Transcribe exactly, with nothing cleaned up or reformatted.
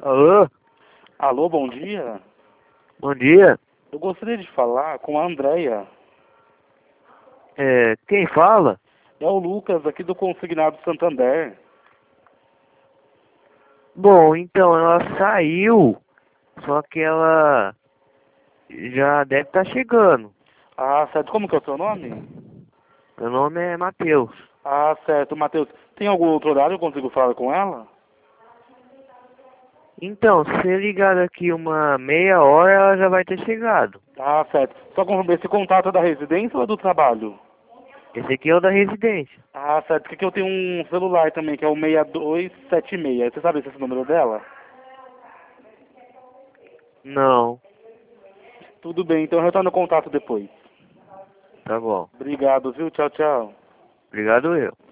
Alô? Alô, bom dia. Bom dia. Eu gostaria de falar com a Andréia. É, quem fala? É o Lucas, aqui do Consignado Santander. Bom, então ela saiu, só que ela já deve estar chegando. Ah, certo. Como que é o seu nome? Meu nome é Matheus. Ah, certo. Matheus, tem algum outro horário que eu consigo falar com ela? Então, se você ligar daqui uma meia hora, ela já vai ter chegado. Ah, certo. Só com esse contato é da residência ou é do trabalho? Esse aqui é o da residência. Ah, certo. Porque aqui eu tenho um celular também, que é o seis dois sete seis. Você sabe esse é o número dela? Não, Tudo bem, então eu retorno o contato depois. tá bom. Obrigado, viu? Tchau, tchau. Obrigado eu.